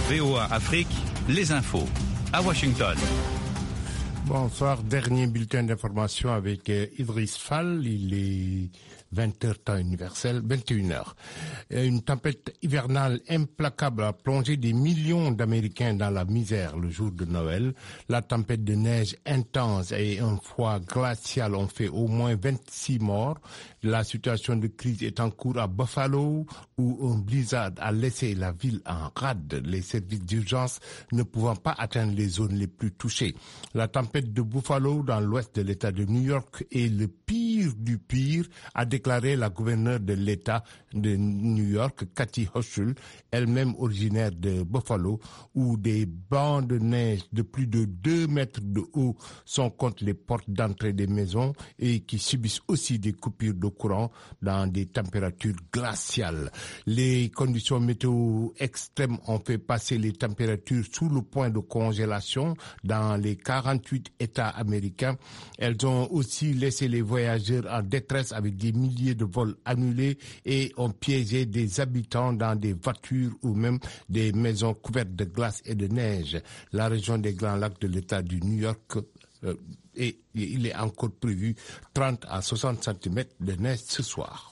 VOA Afrique, les infos. À Washington. Bonsoir, dernier bulletin d'information avec Idriss Fall. Il est 20h temps universel, 21h. Une tempête hivernale implacable a plongé des millions d'Américains dans la misère le jour de Noël. La tempête de neige intense et un froid glacial ont fait au moins 26 morts. La situation de crise est en cours à Buffalo, où un blizzard a laissé la ville en rade, les services d'urgence ne pouvant pas atteindre les zones les plus touchées. La tempête de Buffalo, dans l'ouest de l'État de New York, est le pire du pire, a déclaré la gouverneure de l'État de New York, Kathy Hochul, elle-même originaire de Buffalo, où des bancs de neige de plus de 2 mètres de haut sont contre les portes d'entrée des maisons et qui subissent aussi des coupures de courant dans des températures glaciales. Les conditions météo extrêmes ont fait passer les températures sous le point de congélation dans les 48 États américains. Elles ont aussi laissé les voyageurs en détresse avec des milliers de vols annulés et ont piégé des habitants dans des voitures ou même des maisons couvertes de glace et de neige. La région des Grands Lacs de l'État du New York et il est encore prévu 30 à 60 cm de neige ce soir.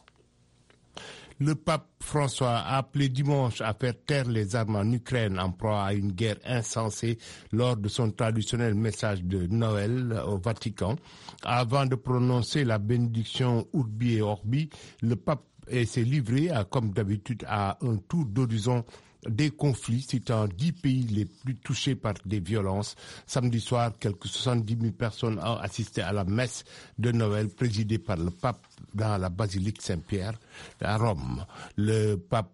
Le pape François a appelé dimanche à faire taire les armes en Ukraine en proie à une guerre insensée lors de son traditionnel message de Noël au Vatican. Avant de prononcer la bénédiction Urbi et Orbi, le pape s'est livré, comme d'habitude, à un tour d'horizon des conflits, citant 10 pays les plus touchés par des violences. Samedi soir, quelques 70 000 personnes ont assisté à la messe de Noël présidée par le pape dans la basilique Saint-Pierre à Rome. Le pape,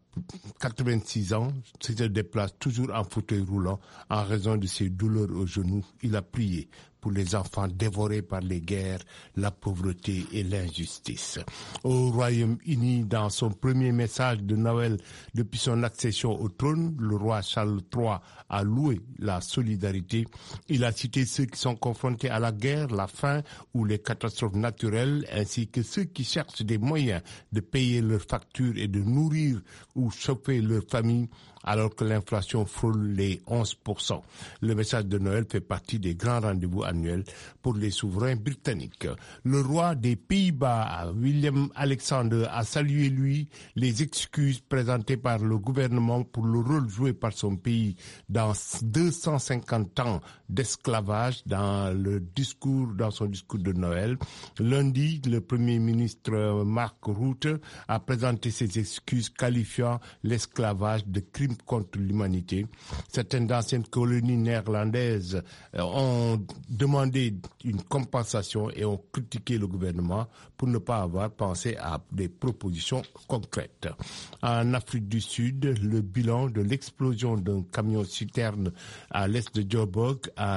86 ans, se déplace toujours en fauteuil roulant en raison de ses douleurs aux genoux. Il a prié pour les enfants dévorés par les guerres, la pauvreté et l'injustice. Au Royaume-Uni, dans son premier message de Noël depuis son accession au trône, le roi Charles III a loué la solidarité. Il a cité ceux qui sont confrontés à la guerre, la faim ou les catastrophes naturelles, ainsi que ceux qui cherchent des moyens de payer leurs factures et de nourrir ou chauffer leur famille, alors que l'inflation frôle les 11%. Le message de Noël fait partie des grands rendez-vous annuels pour les souverains britanniques. Le roi des Pays-Bas, Willem Alexander, a salué, lui, les excuses présentées par le gouvernement pour le rôle joué par son pays dans 250 ans d'esclavage dans son discours de Noël. Lundi, le Premier ministre Mark Rutte a présenté ses excuses qualifiant l'esclavage de crime contre l'humanité. Certaines anciennes colonies néerlandaises ont demandé une compensation et ont critiqué le gouvernement pour ne pas avoir pensé à des propositions concrètes. En Afrique du Sud, le bilan de l'explosion d'un camion-citerne à l'est de Joburg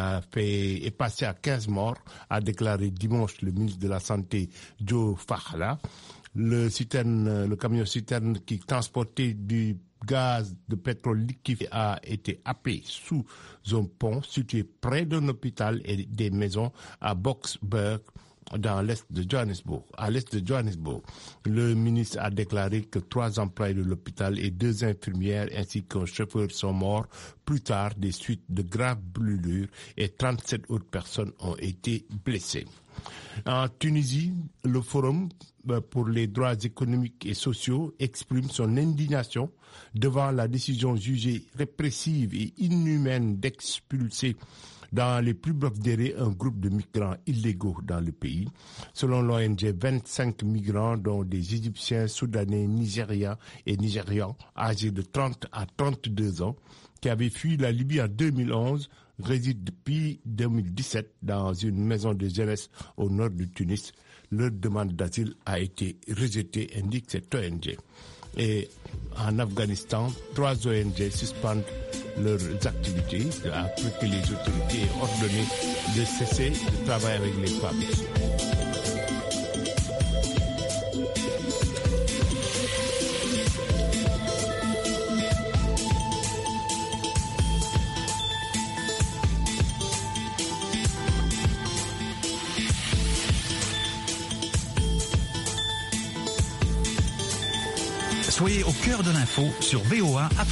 est passé à 15 morts, a déclaré dimanche le ministre de la Santé Joe Fahla. Le camion-citerne qui transportait du gaz de pétrole liquéfié a été happé sous un pont situé près d'un hôpital et des maisons à Boksburg, à l'est de Johannesburg. Le ministre a déclaré que 3 employés de l'hôpital et 2 infirmières ainsi qu'un chauffeur sont morts plus tard des suites de graves brûlures et 37 autres personnes ont été blessées. En Tunisie, le Forum pour les droits économiques et sociaux exprime son indignation devant la décision jugée répressive et inhumaine d'expulser dans les plus brefs délais un groupe de migrants illégaux dans le pays. Selon l'ONG, 25 migrants, dont des Égyptiens, Soudanais, Nigérians et Nigérians, âgés de 30 à 32 ans, qui avaient fui la Libye en 2011, résident depuis 2017 dans une maison de jeunesse au nord du Tunis. Leur demande d'asile a été rejetée, indique cette ONG. Et en Afghanistan, 3 ONG suspendent leurs activités après que les autorités aient ordonné de cesser de travailler avec les femmes. Soyez au cœur de l'info sur VOA Afrique.